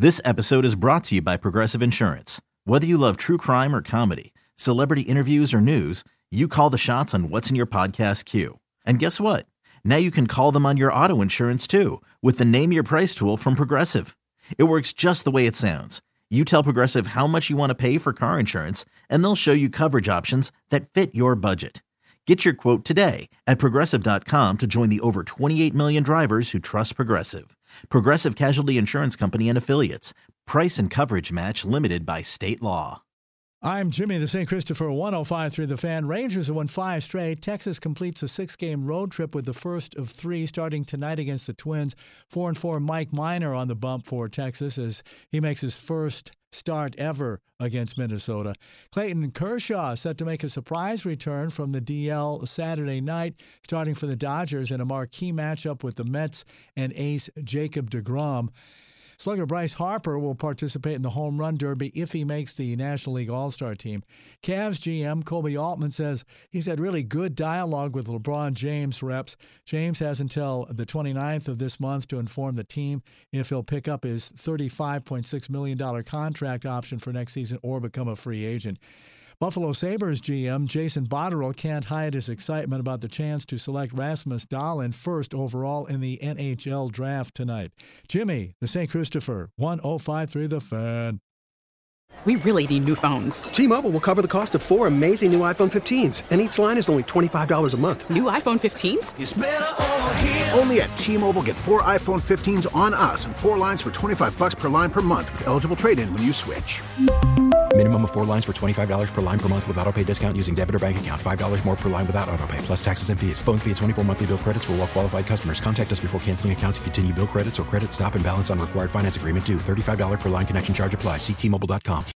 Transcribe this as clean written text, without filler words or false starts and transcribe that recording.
This episode is brought to you by Progressive Insurance. Whether you love true crime or comedy, celebrity interviews or news, you call the shots on what's in your podcast queue. And guess what? Now you can call them on your auto insurance too with the Name Your Price tool from Progressive. It works just the way it sounds. You tell Progressive how much you want to pay for car insurance, and they'll show you coverage options that fit your budget. Get your quote today at Progressive.com to join the over 28 million drivers who trust Progressive. Progressive Casualty Insurance Company and Affiliates. Price and coverage match limited by state law. I'm Jimmy, the St. Christopher 105.3 The Fan. Rangers have won 5 straight. Texas completes a 6-game road trip with the first of 3 starting tonight against the Twins. 4-4 Mike Minor on the bump for Texas as he makes his first start ever against Minnesota. Clayton Kershaw set to make a surprise return from the DL Saturday night, starting for the Dodgers in a marquee matchup with the Mets and ace Jacob deGrom. Slugger Bryce Harper will participate in the Home Run Derby if he makes the National League All-Star team. Cavs GM Kobe Altman says he's had really good dialogue with LeBron James reps. James has until the 29th of this month to inform the team if he'll pick up his $35.6 million contract option for next season or become a free agent. Buffalo Sabres GM Jason Botterill can't hide his excitement about the chance to select Rasmus Dahlin first overall in the NHL draft tonight. Jimmy, the St. Christopher 105.3 The Fan. We really need new phones. T-Mobile will cover the cost of 4 amazing new iPhone 15s, and each line is only $25 a month. New iPhone 15s? It's better over here. Only at T-Mobile, get 4 iPhone 15s on us and 4 lines for $25 per line per month with eligible trade-in when you switch. Minimum of 4 lines for $25 per line per month with autopay discount using debit or bank account. $5 more per line without autopay, plus taxes and fees. Phone fee at 24 monthly bill credits for well-qualified customers. Contact us before canceling account to continue bill credits or credit stop and balance on required finance agreement due. $35 per line connection charge applies. See T-Mobile.com.